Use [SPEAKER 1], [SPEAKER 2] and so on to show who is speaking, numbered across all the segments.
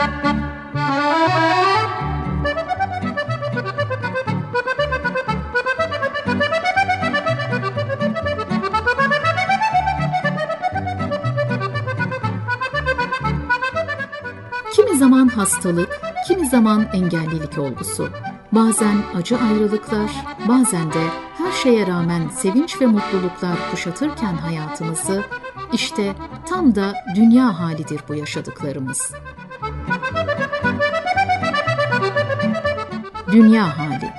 [SPEAKER 1] Kimi zaman hastalık, kimi zaman engellilik olgusu, bazen acı ayrılıklar, bazen de her şeye rağmen sevinç ve mutluluklar kuşatırken hayatımızı, işte tam da dünya halidir bu yaşadıklarımız. Dünya hali.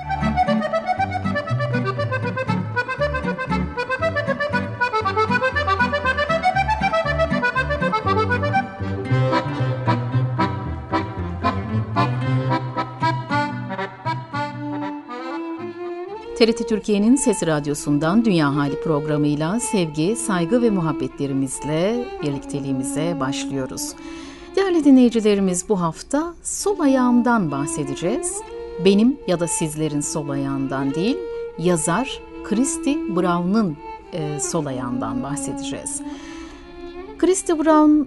[SPEAKER 1] TRT Türkiye'nin Sesi Radyosu'ndan Dünya Hali programıyla sevgi, saygı ve muhabbetlerimizle birlikteliğimize başlıyoruz. Değerli dinleyicilerimiz, bu hafta sol ayağımdan bahsedeceğiz. Benim ya da sizlerin sol ayağından değil, yazar Christy Brown'un sol ayağından bahsedeceğiz. Christy Brown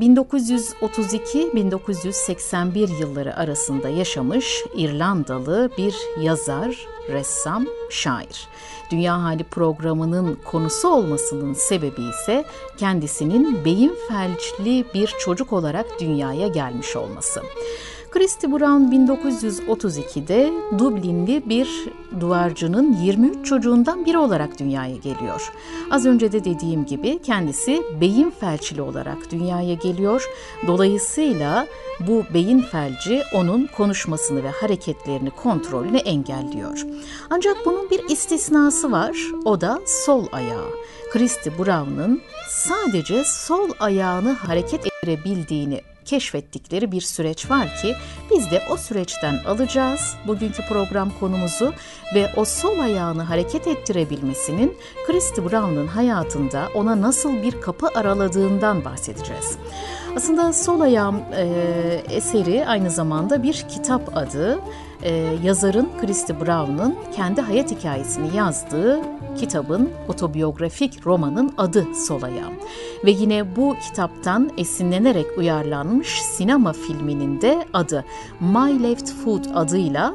[SPEAKER 1] 1932-1981 yılları arasında yaşamış İrlandalı bir yazar, ressam, şair. Dünya Hali programının konusu olmasının sebebi ise kendisinin beyin felçli bir çocuk olarak dünyaya gelmiş olması. Christy Brown 1932'de Dublinli bir duvarcının 23 çocuğundan biri olarak dünyaya geliyor. Az önce de dediğim gibi kendisi beyin felçli olarak dünyaya geliyor. Dolayısıyla bu beyin felci onun konuşmasını ve hareketlerini, kontrolünü engelliyor. Ancak bunun bir istisnası var, o da sol ayağı. Christy Brown'un sadece sol ayağını hareket ettirebildiğini keşfettikleri bir süreç var ki biz de o süreçten alacağız bugünkü program konumuzu ve o sol ayağını hareket ettirebilmesinin Christy Brown'un hayatında ona nasıl bir kapı araladığından bahsedeceğiz. Aslında Sol Ayağım eseri aynı zamanda bir kitap adı. Yazarın Christy Brown'un kendi hayat hikayesini yazdığı kitabın, otobiyografik romanın adı Sol Ayağım. Ve yine bu kitaptan esinlenerek uyarlanmış sinema filminin de adı My Left Foot adıyla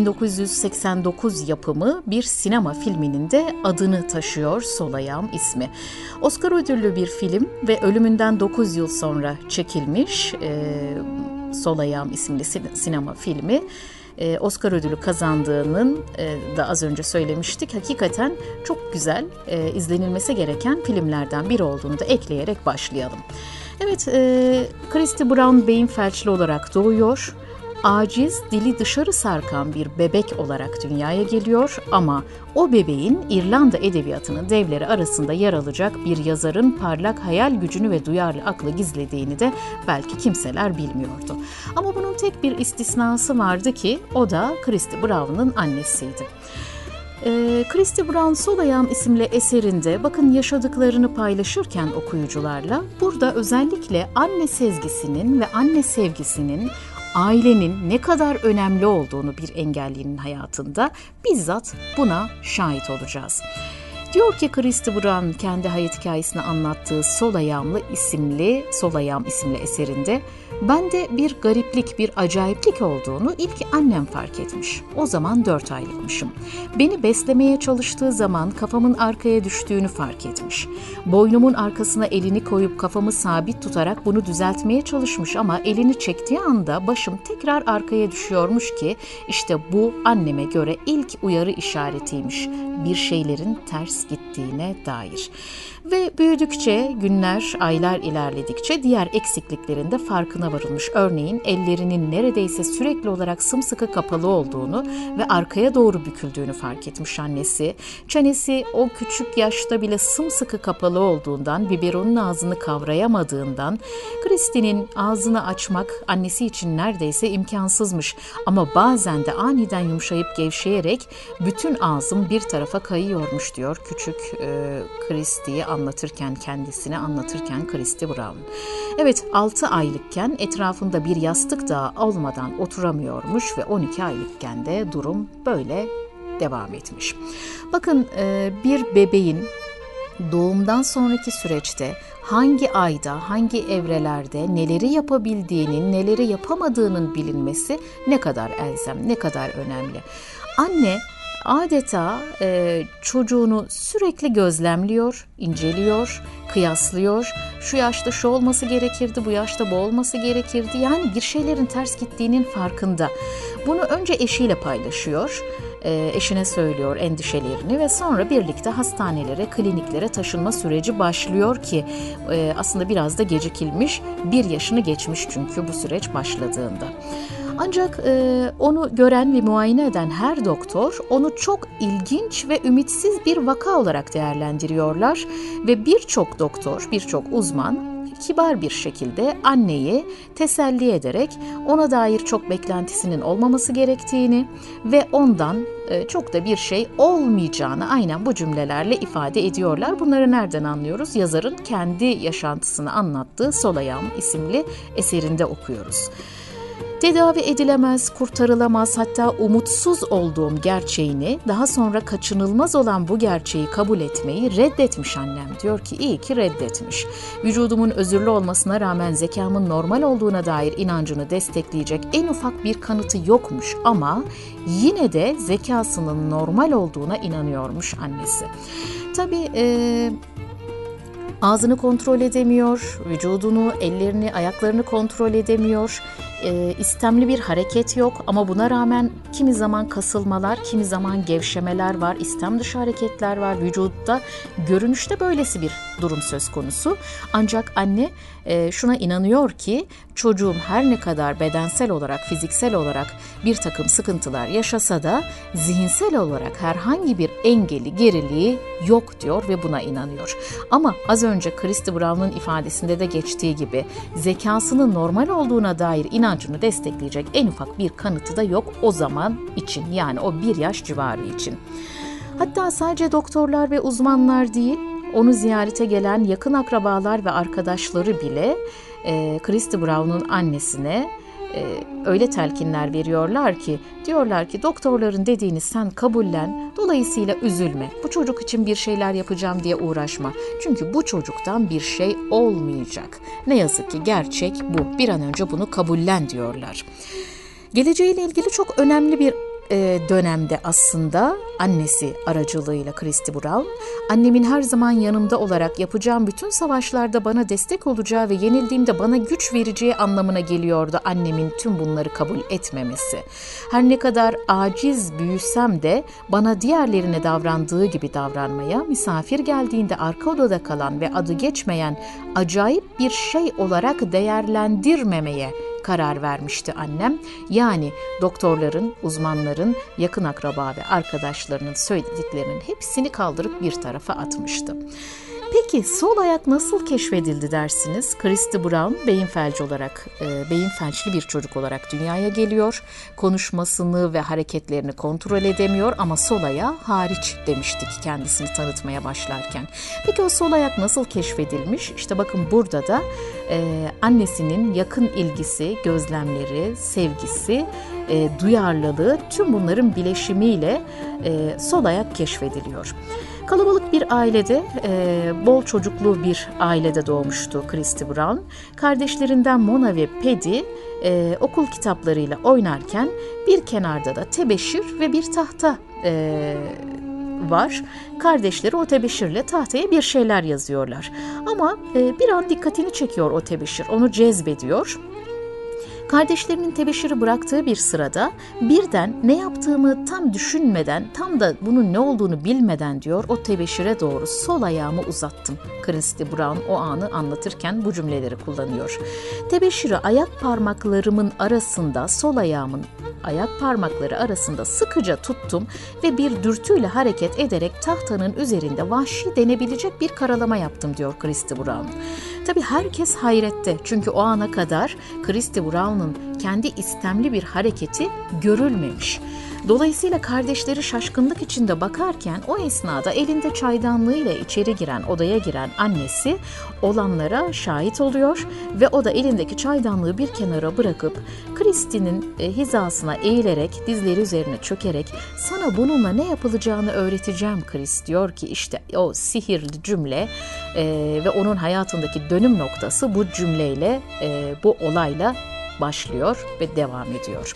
[SPEAKER 1] 1989 yapımı bir sinema filminin de adını taşıyor Sol Ayağım ismi. Oscar ödüllü bir film ve ölümünden 9 yıl sonra çekilmiş Sol Ayağım isimli sinema filmi. Oscar ödülü kazandığının da az önce söylemiştik. Hakikaten çok güzel, izlenilmesi gereken filmlerden biri olduğunu da ekleyerek başlayalım. Evet, Christy Brown beyin felçli olarak doğuyor. Aciz, dili dışarı sarkan bir bebek olarak dünyaya geliyor ama o bebeğin İrlanda edebiyatının devleri arasında yer alacak bir yazarın parlak hayal gücünü ve duyarlı aklı gizlediğini de belki kimseler bilmiyordu. Ama bunun tek bir istisnası vardı ki o da Christy Brown'un annesiydi. Christy Brown Sol Ayağım isimli eserinde bakın yaşadıklarını paylaşırken okuyucularla burada özellikle anne sezgisinin ve anne sevgisinin ailenin ne kadar önemli olduğunu bir engellinin hayatında bizzat buna şahit olacağız. Diyor ki Christy Brown kendi hayat hikayesini anlattığı Sol Ayağım isimli eserinde bende bir gariplik, bir acayiplik olduğunu ilk annem fark etmiş. O zaman 4 aylıkmışım. Beni beslemeye çalıştığı zaman kafamın arkaya düştüğünü fark etmiş. Boynumun arkasına elini koyup kafamı sabit tutarak bunu düzeltmeye çalışmış ama elini çektiği anda başım tekrar arkaya düşüyormuş ki işte bu anneme göre ilk uyarı işaretiymiş. Bir şeylerin ters gittiğine dair. Ve büyüdükçe, günler, aylar ilerledikçe diğer eksikliklerin de farkına varılmış. Örneğin ellerinin neredeyse sürekli olarak sımsıkı kapalı olduğunu ve arkaya doğru büküldüğünü fark etmiş annesi. Çenesi o küçük yaşta bile sımsıkı kapalı olduğundan, biberonun ağzını kavrayamadığından, Christy'nin ağzını açmak annesi için neredeyse imkansızmış. Ama bazen de aniden yumuşayıp gevşeyerek bütün ağzım bir tarafa kayıyormuş diyor küçük Christy'yi kendisini anlatırken Christy Brown. Evet, 6 aylıkken etrafında bir yastık dağı olmadan oturamıyormuş ve 12 aylıkken de durum böyle devam etmiş. Bakın bir bebeğin doğumdan sonraki süreçte hangi ayda, hangi evrelerde neleri yapabildiğinin, neleri yapamadığının bilinmesi ne kadar elzem, ne kadar önemli. Anne adeta çocuğunu sürekli gözlemliyor, inceliyor, kıyaslıyor. Şu yaşta şu olması gerekirdi, bu yaşta bu olması gerekirdi. Yani bir şeylerin ters gittiğinin farkında. Bunu önce eşiyle paylaşıyor. Eşine söylüyor endişelerini ve sonra birlikte hastanelere, kliniklere taşınma süreci başlıyor ki aslında biraz da gecikilmiş, 1 yaşını geçmiş çünkü bu süreç başladığında. Ancak onu gören ve muayene eden her doktor onu çok ilginç ve ümitsiz bir vaka olarak değerlendiriyorlar ve birçok doktor, birçok uzman kibar bir şekilde anneyi teselli ederek ona dair çok beklentisinin olmaması gerektiğini ve ondan çok da bir şey olmayacağını aynen bu cümlelerle ifade ediyorlar. Bunları nereden anlıyoruz? Yazarın kendi yaşantısını anlattığı Sol Ayağım isimli eserinde okuyoruz. Tedavi edilemez, kurtarılamaz, hatta umutsuz olduğum gerçeğini, daha sonra kaçınılmaz olan bu gerçeği kabul etmeyi reddetmiş annem. Diyor ki iyi ki reddetmiş. Vücudumun özürlü olmasına rağmen zekamın normal olduğuna dair inancını destekleyecek en ufak bir kanıtı yokmuş ama yine de zekasının normal olduğuna inanıyormuş annesi. Tabii ağzını kontrol edemiyor, vücudunu, ellerini, ayaklarını kontrol edemiyor. İstemli bir hareket yok ama buna rağmen kimi zaman kasılmalar, kimi zaman gevşemeler var, istem dışı hareketler var vücutta. Görünüşte böylesi bir durum söz konusu. Ancak anne şuna inanıyor ki çocuğum her ne kadar bedensel olarak, fiziksel olarak bir takım sıkıntılar yaşasa da zihinsel olarak herhangi bir engeli, geriliği yok diyor ve buna inanıyor. Ama az önce Christy Brown'un ifadesinde de geçtiği gibi zekasının normal olduğuna dair inancını destekleyecek en ufak bir kanıtı da yok o zaman için, yani o 1 yaş civarı için. Hatta sadece doktorlar ve uzmanlar değil, onu ziyarete gelen yakın akrabalar ve arkadaşları bile Christy Brown'un annesine öyle telkinler veriyorlar ki, diyorlar ki doktorların dediğini sen kabullen, dolayısıyla üzülme, bu çocuk için bir şeyler yapacağım diye uğraşma. Çünkü bu çocuktan bir şey olmayacak. Ne yazık ki gerçek bu, bir an önce bunu kabullen diyorlar. Geleceğiyle ilgili çok önemli bir dönemde aslında annesi aracılığıyla Christy Brown, annemin her zaman yanımda olarak yapacağım bütün savaşlarda bana destek olacağı ve yenildiğimde bana güç vereceği anlamına geliyordu annemin tüm bunları kabul etmemesi. Her ne kadar aciz büyüsem de bana diğerlerine davrandığı gibi davranmaya, misafir geldiğinde arka odada kalan ve adı geçmeyen acayip bir şey olarak değerlendirmemeye karar vermişti annem. Yani doktorların, uzmanların, yakın akraba ve arkadaşlarının söylediklerinin hepsini kaldırıp bir tarafa atmıştı. Peki sol ayak nasıl keşfedildi dersiniz? Christy Brown beyin felçli bir çocuk olarak dünyaya geliyor. Konuşmasını ve hareketlerini kontrol edemiyor ama sol ayağı hariç demiştik kendisini tanıtmaya başlarken. Peki o sol ayak nasıl keşfedilmiş? İşte bakın burada da annesinin yakın ilgisi, gözlemleri, sevgisi, duyarlılığı, tüm bunların bileşimiyle sol ayak keşfediliyor. Kalabalık bir ailede, bol çocuklu bir ailede doğmuştu Christy Brown. Kardeşlerinden Mona ve Paddy okul kitaplarıyla oynarken bir kenarda da tebeşir ve bir tahta var. Kardeşleri o tebeşirle tahtaya bir şeyler yazıyorlar. Ama bir an dikkatini çekiyor o tebeşir, onu cezbediyor. Kardeşlerinin tebeşiri bıraktığı bir sırada birden ne yaptığımı tam düşünmeden, tam da bunun ne olduğunu bilmeden diyor o tebeşire doğru sol ayağımı uzattım. Christy Brown o anı anlatırken bu cümleleri kullanıyor. Tebeşiri ayak parmaklarımın arasında, sol ayağımın ayak parmakları arasında sıkıca tuttum ve bir dürtüyle hareket ederek tahtanın üzerinde vahşi denebilecek bir karalama yaptım diyor Christy Brown. Tabii herkes hayrette çünkü o ana kadar Christy Brown'un kendi istemli bir hareketi görülmemiş. Dolayısıyla kardeşleri şaşkınlık içinde bakarken o esnada elinde çaydanlığıyla içeri odaya giren annesi olanlara şahit oluyor ve o da elindeki çaydanlığı bir kenara bırakıp Christie'nin hizasına eğilerek, dizleri üzerine çökerek sana bununla ne yapılacağını öğreteceğim Chris diyor ki işte o sihirli cümle ve onun hayatındaki dönüm noktası bu cümleyle, bu olayla başlıyor ve devam ediyor.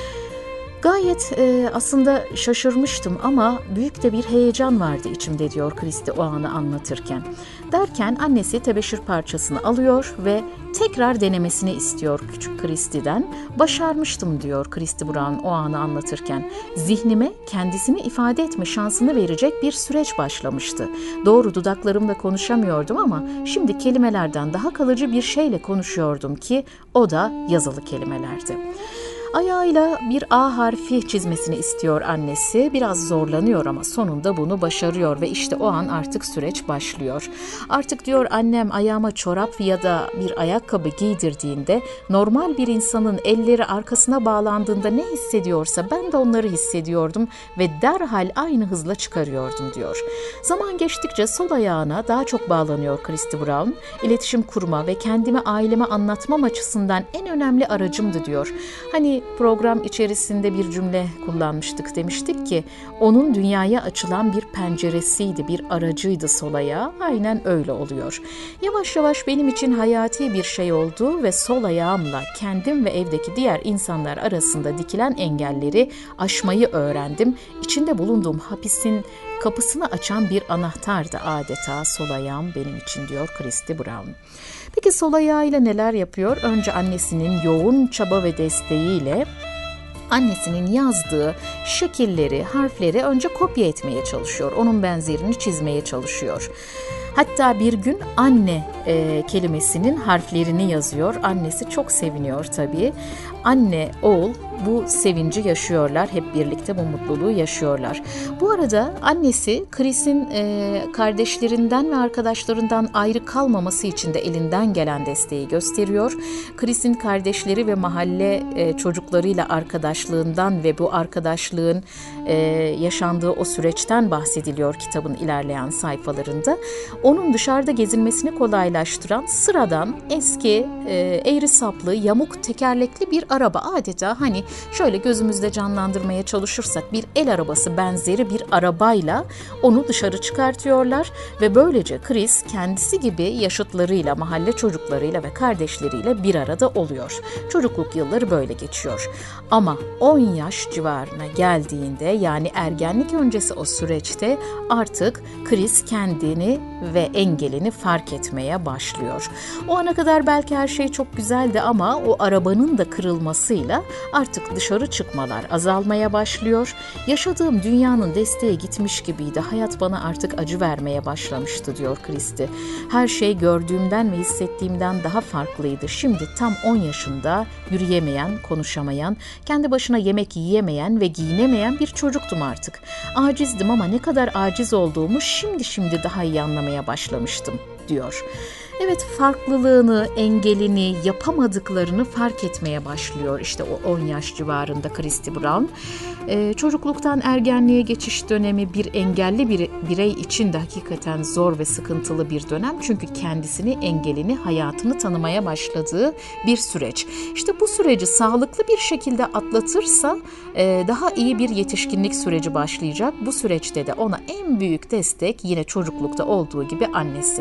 [SPEAKER 1] Gayet aslında şaşırmıştım ama büyük de bir heyecan vardı içimde diyor Christie o anı anlatırken. Derken annesi tebeşir parçasını alıyor ve tekrar denemesini istiyor küçük Christie'den. Başarmıştım diyor Christie Brown o anı anlatırken. Zihnime kendisini ifade etme şansını verecek bir süreç başlamıştı. Doğru dudaklarımla konuşamıyordum ama şimdi kelimelerden daha kalıcı bir şeyle konuşuyordum ki o da yazılı kelimelerdi. Ayağıyla bir A harfi çizmesini istiyor annesi. Biraz zorlanıyor ama sonunda bunu başarıyor ve işte o an artık süreç başlıyor. Artık diyor annem ayağıma çorap ya da bir ayakkabı giydirdiğinde normal bir insanın elleri arkasına bağlandığında ne hissediyorsa ben de onları hissediyordum ve derhal aynı hızla çıkarıyordum diyor. Zaman geçtikçe sol ayağına daha çok bağlanıyor Christie Brown. İletişim kurma ve kendimi aileme anlatmam açısından en önemli aracımdı diyor. Hani program içerisinde bir cümle kullanmıştık, demiştik ki onun dünyaya açılan bir penceresiydi, bir aracıydı sol ayağı. Aynen öyle oluyor. Yavaş yavaş benim için hayati bir şey oldu ve sol ayağımla kendim ve evdeki diğer insanlar arasında dikilen engelleri aşmayı öğrendim. İçinde bulunduğum hapisin kapısını açan bir anahtardı adeta sol ayağım benim için diyor Christie Brown. Peki sol ayağıyla neler yapıyor? Önce annesinin yoğun çaba ve desteğiyle annesinin yazdığı şekilleri, harfleri önce kopya etmeye çalışıyor. Onun benzerini çizmeye çalışıyor. Hatta bir gün anne kelimesinin harflerini yazıyor. Annesi çok seviniyor tabii. Anne, oğul bu sevinci yaşıyorlar. Hep birlikte bu mutluluğu yaşıyorlar. Bu arada annesi Chris'in kardeşlerinden ve arkadaşlarından ayrı kalmaması için de elinden gelen desteği gösteriyor. Chris'in kardeşleri ve mahalle çocuklarıyla arkadaşlığından ve bu arkadaşlığın yaşandığı o süreçten bahsediliyor kitabın ilerleyen sayfalarında. Onun dışarıda gezinmesini kolaylaştıran sıradan eski eğri saplı yamuk tekerlekli bir araba, adeta hani şöyle gözümüzde canlandırmaya çalışırsak bir el arabası benzeri bir arabayla onu dışarı çıkartıyorlar ve böylece Chris kendisi gibi yaşıtlarıyla, mahalle çocuklarıyla ve kardeşleriyle bir arada oluyor. Çocukluk yılları böyle geçiyor. Ama 10 yaş civarına geldiğinde, yani ergenlik öncesi o süreçte artık Chris kendini ve engelini fark etmeye başlıyor. O ana kadar belki her şey çok güzeldi ama o arabanın da kırılmasıyla artık dışarı çıkmalar azalmaya başlıyor. Yaşadığım dünyanın desteği gitmiş gibiydi. Hayat bana artık acı vermeye başlamıştı diyor Christie. Her şey gördüğümden ve hissettiğimden daha farklıydı. Şimdi tam 10 yaşında yürüyemeyen, konuşamayan, kendi başına yemek yiyemeyen ve giyinemeyen bir çocuktum artık. Acizdim ama ne kadar aciz olduğumu şimdi daha iyi anlamaya başlamıştım diyor. Evet, farklılığını, engelini, yapamadıklarını fark etmeye başlıyor işte o 10 yaş civarında Christie Brown. Çocukluktan ergenliğe geçiş dönemi bir engelli bir birey için de hakikaten zor ve sıkıntılı bir dönem. Çünkü kendisini, engelini, hayatını tanımaya başladığı bir süreç. İşte bu süreci sağlıklı bir şekilde atlatırsa daha iyi bir yetişkinlik süreci başlayacak. Bu süreçte de ona en büyük destek yine çocuklukta olduğu gibi annesi.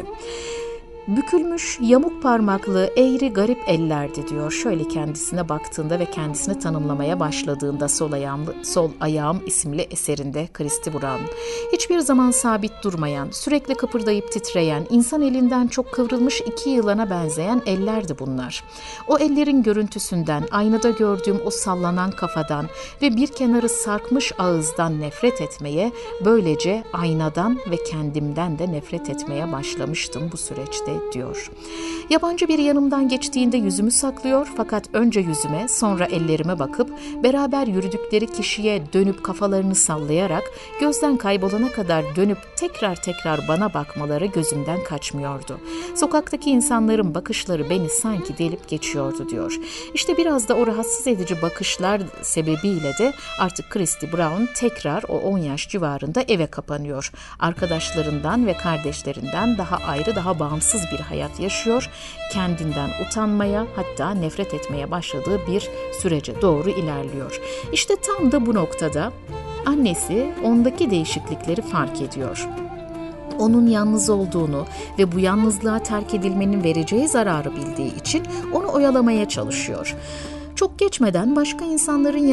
[SPEAKER 1] Bükülmüş, yamuk parmaklı, eğri garip ellerdi diyor. Şöyle kendisine baktığında ve kendisini tanımlamaya başladığında Sol Ayağım isimli eserinde Christie Brown. Hiçbir zaman sabit durmayan, sürekli kıpırdayıp titreyen, insan elinden çok kıvrılmış 2 yılana benzeyen ellerdi bunlar. O ellerin görüntüsünden, aynada gördüğüm o sallanan kafadan ve bir kenarı sarkmış ağızdan nefret etmeye, böylece aynadan ve kendimden de nefret etmeye başlamıştım bu süreçte diyor. Yabancı biri yanımdan geçtiğinde yüzümü saklıyor fakat önce yüzüme sonra ellerime bakıp beraber yürüdükleri kişiye dönüp kafalarını sallayarak gözden kaybolana kadar dönüp tekrar bana bakmaları gözümden kaçmıyordu. Sokaktaki insanların bakışları beni sanki delip geçiyordu diyor. İşte biraz da o rahatsız edici bakışlar sebebiyle de artık Christy Brown tekrar o 10 yaş civarında eve kapanıyor. Arkadaşlarından ve kardeşlerinden daha ayrı, daha bağımsız bir hayat yaşıyor. Kendinden utanmaya, hatta nefret etmeye başladığı bir sürece doğru ilerliyor. İşte tam da bu noktada annesi ondaki değişiklikleri fark ediyor. Onun yalnız olduğunu ve bu yalnızlığa terk edilmenin vereceği zararı bildiği için onu oyalamaya çalışıyor. Çok geçmeden başka insanların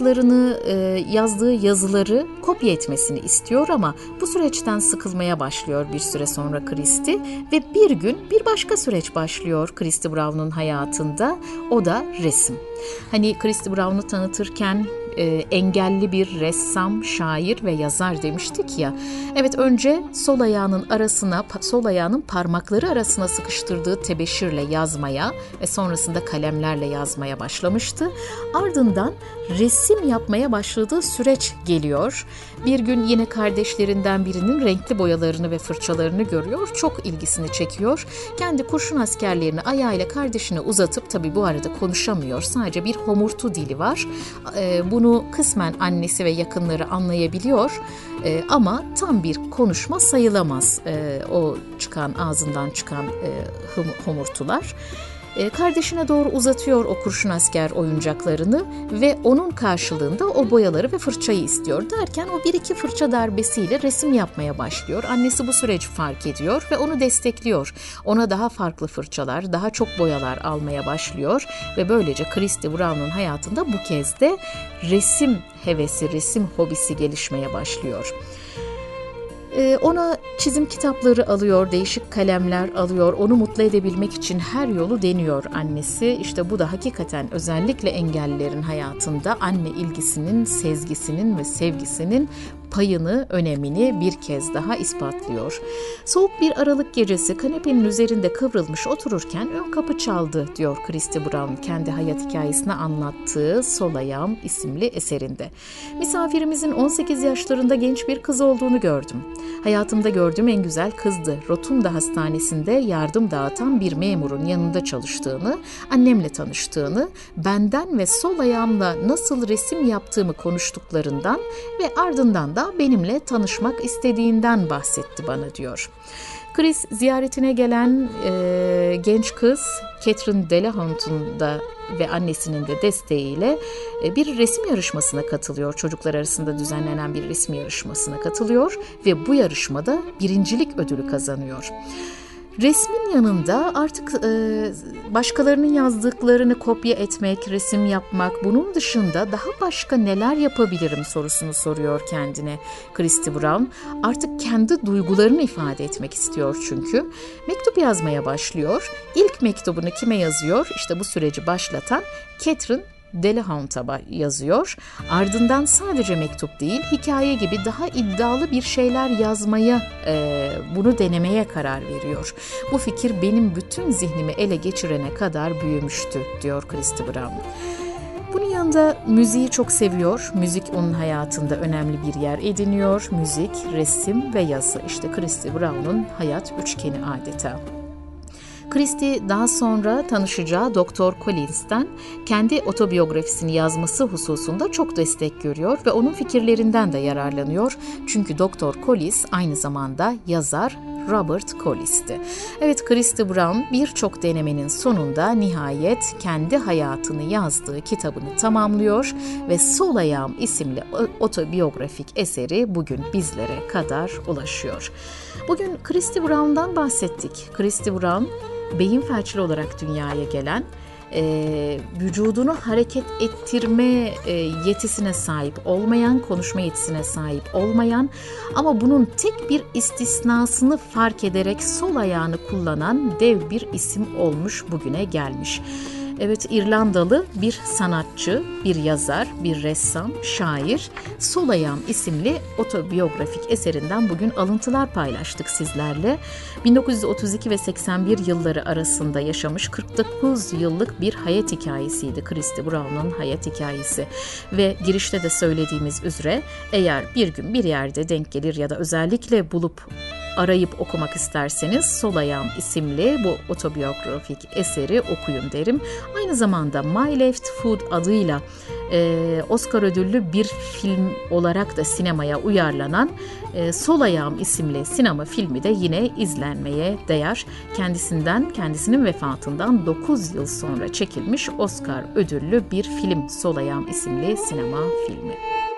[SPEAKER 1] yazdığı yazıları kopya etmesini istiyor ama bu süreçten sıkılmaya başlıyor bir süre sonra Christy ve bir gün bir başka süreç başlıyor Christy Brown'un hayatında, o da resim. Hani Christy Brown'u tanıtırken engelli bir ressam, şair ve yazar demiştik ya. Evet, önce sol ayağının parmakları arasına sıkıştırdığı tebeşirle yazmaya ve sonrasında kalemlerle yazmaya başlamıştı. Ardından resim yapmaya başladığı süreç geliyor. Bir gün yine kardeşlerinden birinin renkli boyalarını ve fırçalarını görüyor. Çok ilgisini çekiyor. Kendi kurşun askerlerini ayağıyla kardeşine uzatıp, tabii bu arada konuşamıyor. Sadece bir homurtu dili var. Bunu kısmen annesi ve yakınları anlayabiliyor. Ama tam bir konuşma sayılamaz o ağzından çıkan homurtular. Kardeşine doğru uzatıyor o kurşun asker oyuncaklarını ve onun karşılığında o boyaları ve fırçayı istiyor. Derken o 1-2 fırça darbesiyle resim yapmaya başlıyor. Annesi bu süreci fark ediyor ve onu destekliyor. Ona daha farklı fırçalar, daha çok boyalar almaya başlıyor ve böylece Christy Brown'un hayatında bu kez de resim hevesi, resim hobisi gelişmeye başlıyor. Ona çizim kitapları alıyor, değişik kalemler alıyor. Onu mutlu edebilmek için her yolu deniyor annesi. İşte bu da hakikaten özellikle engellilerin hayatında anne ilgisinin, sezgisinin ve sevgisinin payını, önemini bir kez daha ispatlıyor. Soğuk bir Aralık gecesi kanepenin üzerinde kıvrılmış otururken ön kapı çaldı diyor Christy Brown kendi hayat hikayesini anlattığı Sol Ayağım isimli eserinde. Misafirimizin 18 yaşlarında genç bir kız olduğunu gördüm. Hayatımda gördüğüm en güzel kızdı. Rotunda Hastanesi'nde yardım dağıtan bir memurun yanında çalıştığını, annemle tanıştığını, benden ve sol ayağımla nasıl resim yaptığımı konuştuklarından ve ardından da benimle tanışmak istediğinden bahsetti bana diyor. Chris ziyaretine gelen genç kız Catherine Delahunt'un da ve annesinin de desteğiyle bir resim yarışmasına katılıyor. Çocuklar arasında düzenlenen bir resim yarışmasına katılıyor ve bu yarışmada birincilik ödülü kazanıyor. Resmin yanında artık başkalarının yazdıklarını kopya etmek, resim yapmak, bunun dışında daha başka neler yapabilirim sorusunu soruyor kendine Christy Brown. Artık kendi duygularını ifade etmek istiyor çünkü. Mektup yazmaya başlıyor. İlk mektubunu kime yazıyor? İşte bu süreci başlatan Catherine Delahunt'a yazıyor. Ardından sadece mektup değil, hikaye gibi daha iddialı bir şeyler yazmaya, bunu denemeye karar veriyor. Bu fikir benim bütün zihnimi ele geçirene kadar büyümüştü diyor Christy Brown. Bunun yanında müziği çok seviyor. Müzik onun hayatında önemli bir yer ediniyor. Müzik, resim ve yazı. İşte Christy Brown'un hayat üçgeni adeta. Christy daha sonra tanışacağı Dr. Collins'ten kendi otobiyografisini yazması hususunda çok destek görüyor ve onun fikirlerinden de yararlanıyor. Çünkü Dr. Collins aynı zamanda yazar Robert Collins'ti. Evet, Christy Brown birçok denemenin sonunda nihayet kendi hayatını yazdığı kitabını tamamlıyor ve Sol Ayağım isimli otobiyografik eseri bugün bizlere kadar ulaşıyor. Bugün Christy Brown'dan bahsettik. Christy Brown beyin felçli olarak dünyaya gelen, vücudunu hareket ettirme yetisine sahip olmayan, konuşma yetisine sahip olmayan ama bunun tek bir istisnasını fark ederek sol ayağını kullanan dev bir isim olmuş, bugüne gelmiş. Evet, İrlandalı bir sanatçı, bir yazar, bir ressam, şair, Sol Ayağım isimli otobiyografik eserinden bugün alıntılar paylaştık sizlerle. 1932 ve 81 yılları arasında yaşamış 49 yıllık bir hayat hikayesiydi Christy Brown'un hayat hikayesi. Ve girişte de söylediğimiz üzere eğer bir gün bir yerde denk gelir ya da özellikle bulup arayıp okumak isterseniz Sol Ayağım isimli bu otobiyografik eseri okuyun derim. Aynı zamanda My Left Foot adıyla Oscar ödüllü bir film olarak da sinemaya uyarlanan Sol Ayağım isimli sinema filmi de yine izlenmeye değer. Kendisinin vefatından 9 yıl sonra çekilmiş Oscar ödüllü bir film Sol Ayağım isimli sinema filmi.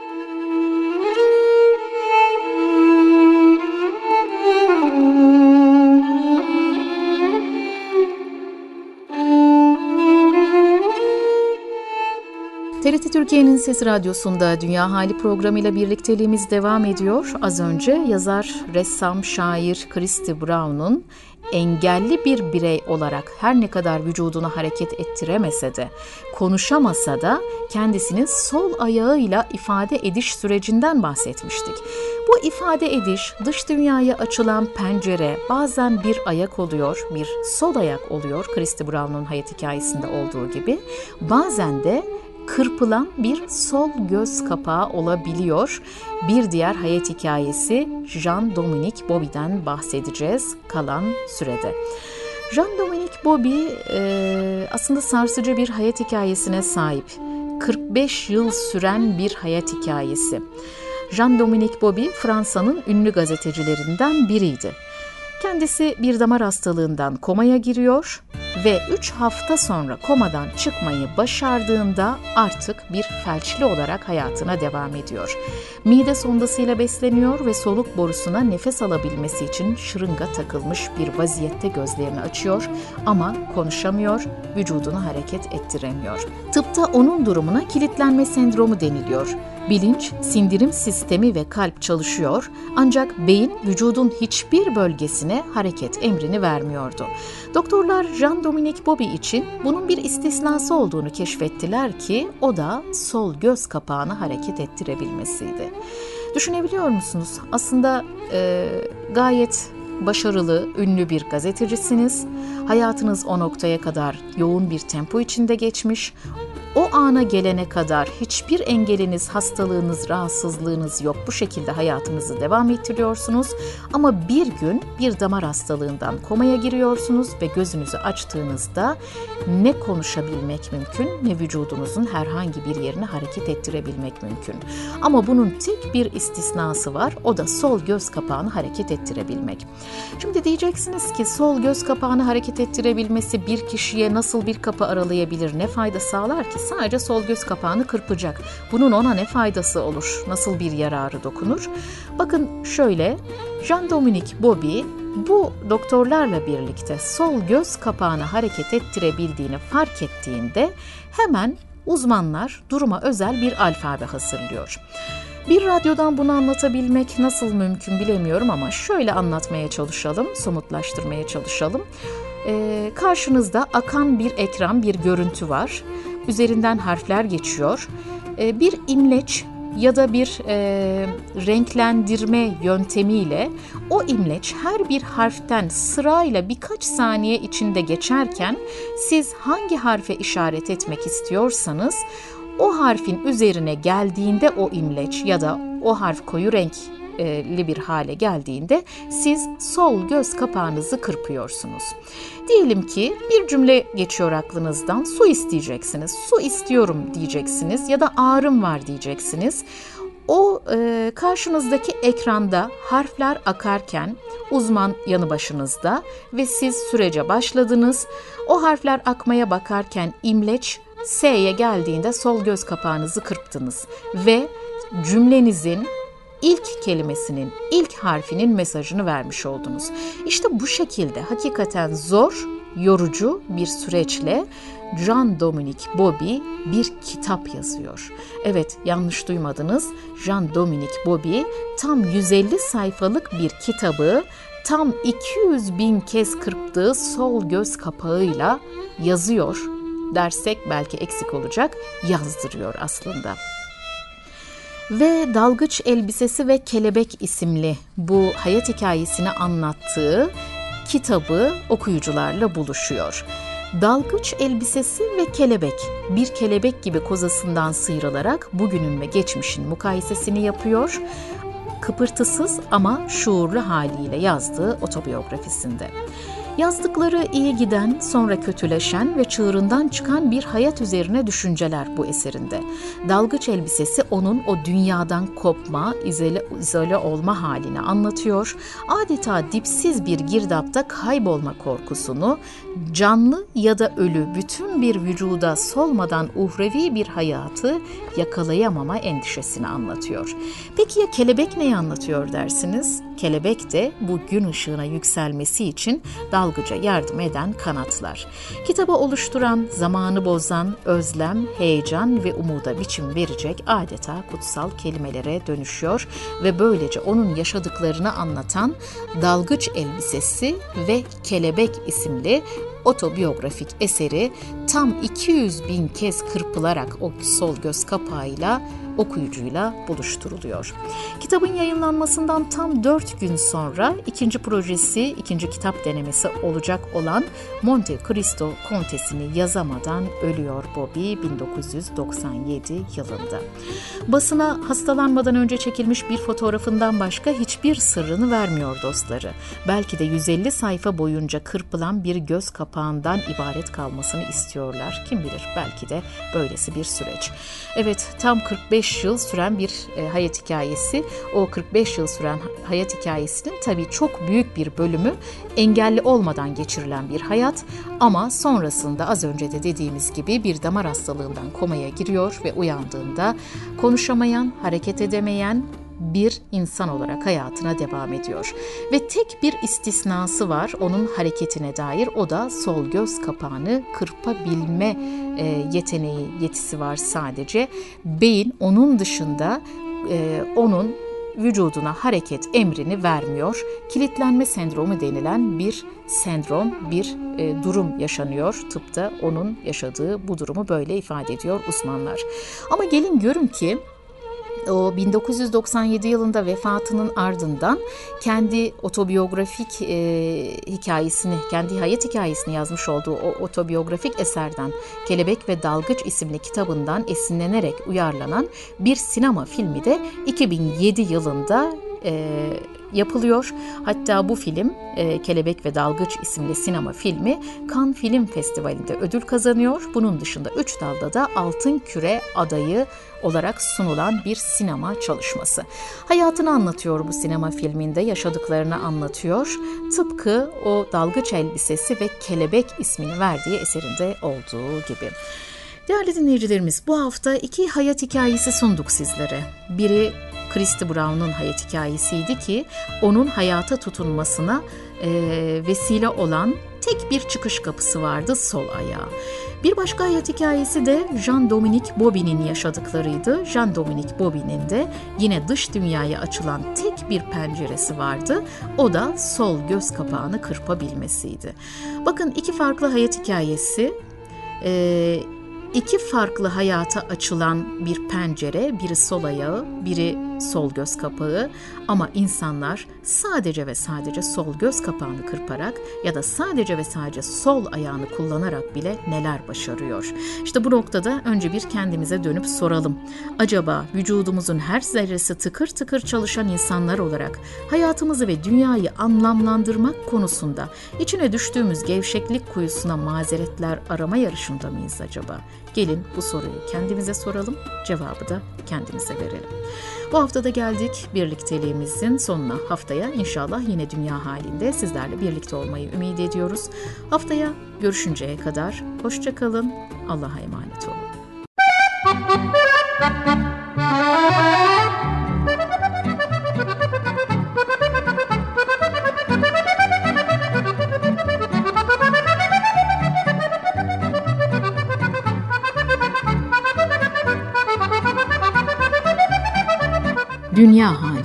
[SPEAKER 1] TRT Türkiye'nin Sesi Radyosu'nda Dünya Hali programıyla birlikteliğimiz devam ediyor. Az önce yazar, ressam, şair Christy Brown'un engelli bir birey olarak her ne kadar vücudunu hareket ettiremese de, konuşamasa da kendisinin sol ayağıyla ifade ediş sürecinden bahsetmiştik. Bu ifade ediş, dış dünyaya açılan pencere, bazen bir ayak oluyor, bir sol ayak oluyor Christy Brown'un hayat hikayesinde olduğu gibi, bazen de kırpılan bir sol göz kapağı olabiliyor. Bir diğer hayat hikayesi Jean-Dominique Bauby'den bahsedeceğiz kalan sürede. Jean-Dominique Bauby aslında sarsıcı bir hayat hikayesine sahip. 45 yıl süren bir hayat hikayesi. Jean-Dominique Bauby Fransa'nın ünlü gazetecilerinden biriydi. Kendisi bir damar hastalığından komaya giriyor ve 3 hafta sonra komadan çıkmayı başardığında artık bir felçli olarak hayatına devam ediyor. Mide sondasıyla besleniyor ve soluk borusuna nefes alabilmesi için şırınga takılmış bir vaziyette gözlerini açıyor ama konuşamıyor, vücudunu hareket ettiremiyor. Tıpta onun durumuna kilitlenme sendromu deniliyor. Bilinç, sindirim sistemi ve kalp çalışıyor ancak beyin vücudun hiçbir bölgesine hareket emrini vermiyordu. Doktorlar Jean-Dominique Bauby için bunun bir istisnası olduğunu keşfettiler ki o da sol göz kapağını hareket ettirebilmesiydi. Düşünebiliyor musunuz? Aslında gayet başarılı, ünlü bir gazetecisiniz. Hayatınız o noktaya kadar yoğun bir tempo içinde geçmiş. O ana gelene kadar hiçbir engeliniz, hastalığınız, rahatsızlığınız yok. Bu şekilde hayatınızı devam ettiriyorsunuz. Ama bir gün bir damar hastalığından komaya giriyorsunuz ve gözünüzü açtığınızda ne konuşabilmek mümkün ne vücudunuzun herhangi bir yerini hareket ettirebilmek mümkün. Ama bunun tek bir istisnası var. O da sol göz kapağını hareket ettirebilmek. Şimdi diyeceksiniz ki sol göz kapağını hareket ettirebilmesi bir kişiye nasıl bir kapı aralayabilir, ne fayda sağlar ki? Sadece sol göz kapağını kırpacak. Bunun ona ne faydası olur? Nasıl bir yararı dokunur? Bakın şöyle, Jean-Dominique Bauby bu doktorlarla birlikte sol göz kapağını hareket ettirebildiğini fark ettiğinde hemen uzmanlar duruma özel bir alfabe hazırlıyor. Bir radyodan bunu anlatabilmek nasıl mümkün bilemiyorum ama şöyle anlatmaya çalışalım, somutlaştırmaya çalışalım. Karşınızda akan bir ekran, bir görüntü var. Üzerinden harfler geçiyor. Bir imleç ya da bir renklendirme yöntemiyle o imleç her bir harften sırayla birkaç saniye içinde geçerken siz hangi harfe işaret etmek istiyorsanız o harfin üzerine geldiğinde o imleç ya da o harf koyu renkli bir hale geldiğinde siz sol göz kapağınızı kırpıyorsunuz. Diyelim ki bir cümle geçiyor aklınızdan, su isteyeceksiniz, su istiyorum diyeceksiniz ya da ağrım var diyeceksiniz. O karşınızdaki ekranda harfler akarken uzman yanı başınızda ve siz sürece başladınız. O harfler akmaya bakarken imleç S'ye geldiğinde sol göz kapağınızı kırptınız ve cümlenizin ilk kelimesinin, ilk harfinin mesajını vermiş oldunuz. İşte bu şekilde hakikaten zor, yorucu bir süreçle Jean-Dominique Bauby bir kitap yazıyor. Evet, yanlış duymadınız. Jean-Dominique Bauby tam 150 sayfalık bir kitabı tam 200.000 kez kırptığı sol göz kapağıyla yazıyor dersek belki eksik olacak, yazdırıyor aslında. Ve Dalgıç Elbisesi ve Kelebek isimli bu hayat hikayesini anlattığı kitabı okuyucularla buluşuyor. Dalgıç elbisesi ve kelebek, bir kelebek gibi kozasından sıyrılarak bugünün ve geçmişin mukayesesini yapıyor. Kıpırtısız ama şuurlu haliyle yazdığı otobiyografisinde. Yazdıkları iyi giden, sonra kötüleşen ve çığırından çıkan bir hayat üzerine düşünceler bu eserinde. Dalgıç Elbisesi onun o dünyadan kopma, izole olma halini anlatıyor. Adeta dipsiz bir girdapta kaybolma korkusunu, canlı ya da ölü bütün bir vücuda solmadan uhrevi bir hayatı yakalayamama endişesini anlatıyor. Peki ya kelebek neyi anlatıyor dersiniz? Kelebek de bu gün ışığına yükselmesi için dalgıca yardım eden kanatlar. Kitabı oluşturan, zamanı bozan, özlem, heyecan ve umuda biçim verecek adeta kutsal kelimelere dönüşüyor ve böylece onun yaşadıklarını anlatan Dalgıç Elbisesi ve Kelebek isimli otobiyografik eseri tam 200.000 kez kırpılarak o sol göz kapağıyla okuyucuyla buluşturuluyor. Kitabın yayınlanmasından tam 4 gün sonra ikinci projesi, ikinci kitap denemesi olacak olan Monte Cristo Kontesi'ni yazamadan ölüyor Bobby 1997 yılında. Basına hastalanmadan önce çekilmiş bir fotoğrafından başka hiçbir sırrını vermiyor dostları. Belki de 150 sayfa boyunca kırpılan bir göz kapağından ibaret kalmasını istiyorlar. Kim bilir, belki de böylesi bir süreç. Evet, tam 45 yıl süren bir hayat hikayesi. O 45 yıl süren hayat hikayesinin tabii çok büyük bir bölümü engelli olmadan geçirilen bir hayat ama sonrasında az önce de dediğimiz gibi bir damar hastalığından komaya giriyor ve uyandığında konuşamayan, hareket edemeyen bir insan olarak hayatına devam ediyor. Ve tek bir istisnası var onun hareketine dair, o da sol göz kapağını kırpabilme yetisi var sadece. Beyin onun dışında onun vücuduna hareket emrini vermiyor. Kilitlenme sendromu denilen bir sendrom, bir durum yaşanıyor. Tıpta onun yaşadığı bu durumu böyle ifade ediyor uzmanlar. Ama gelin görün ki o 1997 yılında vefatının ardından kendi otobiyografik hikayesini, kendi hayat hikayesini yazmış olduğu o otobiyografik eserden Kelebek ve Dalgıç isimli kitabından esinlenerek uyarlanan bir sinema filmi de 2007 yılında yapılıyor. Hatta bu film Kelebek ve Dalgıç isimli sinema filmi Cannes Film Festivali'nde ödül kazanıyor. Bunun dışında 3 dalda da Altın Küre adayı olarak sunulan bir sinema çalışması. Hayatını anlatıyor bu sinema filminde, yaşadıklarını anlatıyor. Tıpkı o Dalgıç Elbisesi ve Kelebek ismini verdiği eserinde olduğu gibi. Değerli dinleyicilerimiz, bu hafta 2 hayat hikayesi sunduk sizlere. Biri Christy Brown'un hayat hikayesiydi ki onun hayata tutunmasına vesile olan tek bir çıkış kapısı vardı: sol ayağı. Bir başka hayat hikayesi de Jean-Dominique Bauby'nin yaşadıklarıydı. Jean-Dominique Bauby'nin de yine dış dünyaya açılan tek bir penceresi vardı. O da sol göz kapağını kırpabilmesiydi. Bakın, 2 farklı hayat hikayesi, 2 farklı hayata açılan bir pencere, biri sol ayağı, biri sol göz kapağı, ama insanlar sadece ve sadece sol göz kapağını kırparak ya da sadece ve sadece sol ayağını kullanarak bile neler başarıyor. İşte bu noktada önce bir kendimize dönüp soralım. Acaba vücudumuzun her zerresi tıkır tıkır çalışan insanlar olarak hayatımızı ve dünyayı anlamlandırmak konusunda içine düştüğümüz gevşeklik kuyusuna mazeretler arama yarışında mıyız acaba? Gelin bu soruyu kendimize soralım, cevabı da kendimize verelim. Bu haftada geldik birlikteliğimizin sonuna. Haftaya inşallah yine dünya halinde sizlerle birlikte olmayı ümit ediyoruz. Haftaya görüşünceye kadar hoşça kalın, Allah'a emanet olun. Dünya hali.